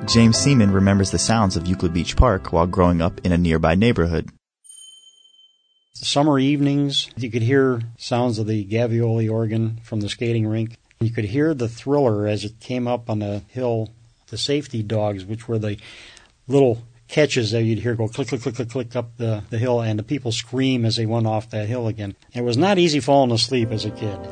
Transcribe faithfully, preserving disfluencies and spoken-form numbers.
James Seaman remembers the sounds of Euclid Beach Park while growing up in a nearby neighborhood. Summer evenings, you could hear sounds of the Gavioli organ from the skating rink. You could hear the Thriller as it came up on the hill, the safety dogs, which were the little catches that you'd hear go click, click, click, click, click up the, the hill, and the people scream as they went off that hill again. It was not easy falling asleep as a kid.